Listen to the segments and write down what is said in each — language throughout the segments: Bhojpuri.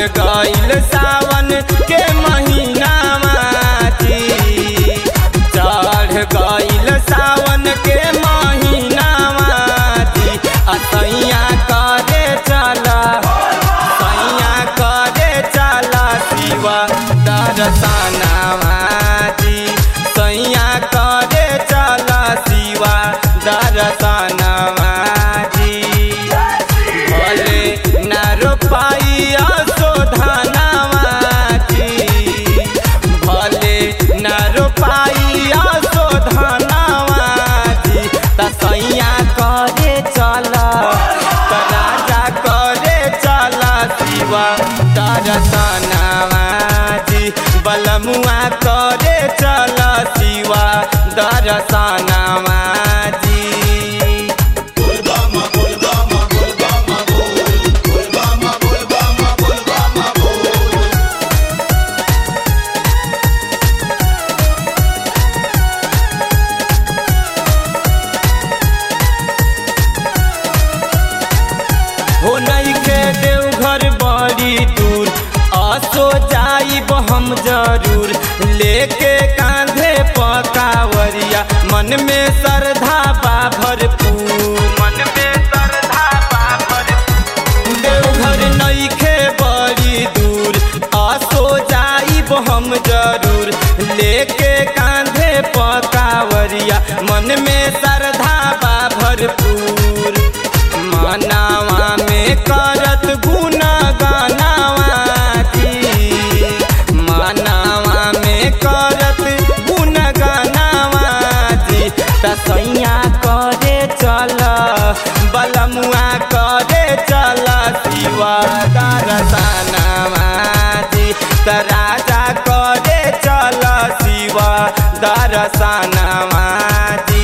गईल सावन के महीना माती, चढ़ गईल सावन के महीना माती। असैया करे चला, सैया करे चला शिवा दर्शना माती, सैया करे चला शिवा दर्शना माती। भले न रोपाइया सोधाना माती, भले न रोपाइया सोधाना माती। तसैया करे चला, राजा करे चला शिवा दर्शना माती। बलमुआ करे चला शिवा दर्शना माती। हो नइखे देवघर बड़ी दूर, असो जाइब हम जरूर। लेके कांधे पकावरिया, मन में श्रद्धा बा भरपूर, मन में श्रद्धा बा भरपूर। देवघर नइखे बड़ी दूर, असो जाइब हम जरूर। लेके कांधे पकावरिया, मन में श्रद्धा बा भरपूर। मनावा में करत गुना गानावा की, मनावा में करत गुना गानावा जी। तसैया करे चला, बलमुआ करे चला शिवा दर्शना जी। राजा करे चला शिवा दर्शना जी।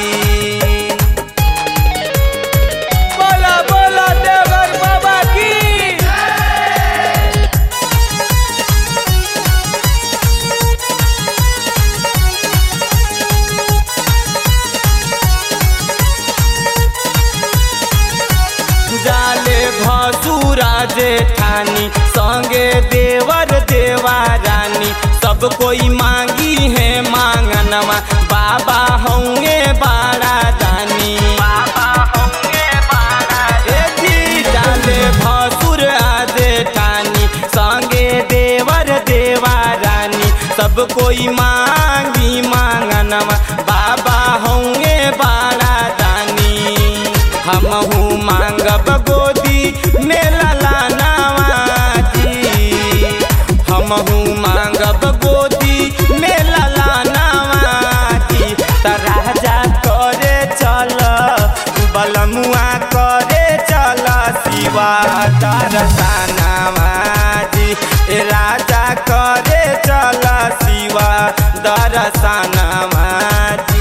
जाले भसुरा जेठानी, संगे देवर देवा रानी। सब कोई मांगी है मांगनवा, बाबा होंगे बाड़ा दानी, बाबा होंगे बाड़ा दानी। जाले भसुरा जेठानी, संगे देवर देवा रानी। सब कोई मांगी मांगनवा, बाबा होंगे बाड़ा दानी। हमहू मांगब गोदी में ललानावा जी, हमहू मांगब गोदी में ललानावा जी। राजा करे चला, बलमुआ करे चला शिवा दर्शना जी। राजा करे चला शिवा दर्शना जी।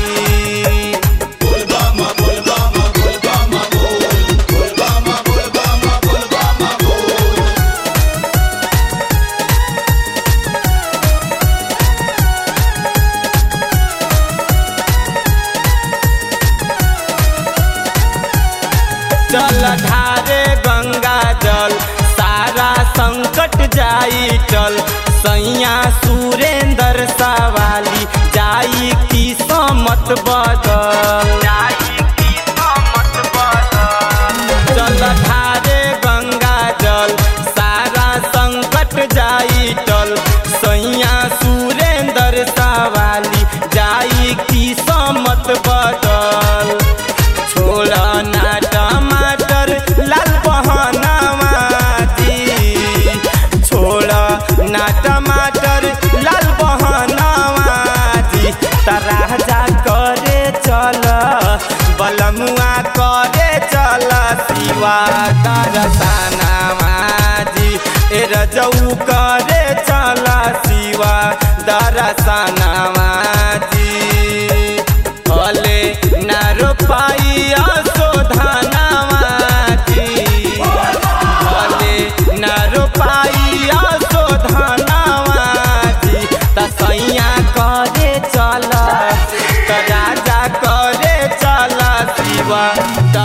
चल ढारे गंगा जल, सारा संकट जाई टल। सैया सुरेंद्र सवाली, जाई किस्मत बदल, जाई किस्मत बदल। चल ढारे गंगा जल, सारा संकट जाई टल। सैया सुरेंद्र सवाली, जाई किस्मत बदल। छोड़ा ना टमाटर लाल बहनावा जी, छोड़ा ना टमाटर लाल बहनावा जी। राजा करे चला, बलमुआ करे चला शिवा दर्शना जी। रजऊ करे चला शिवा दर्शना जी। भले न रोपाइया सोधानावा जी, भले न रोपाइया सोधानावा जी। तसैया करे चला, राजा करे चला शिवा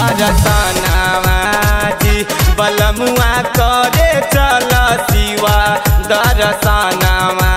दर्शना जी। बलमुआ करे चला शिवा दर्शनमा।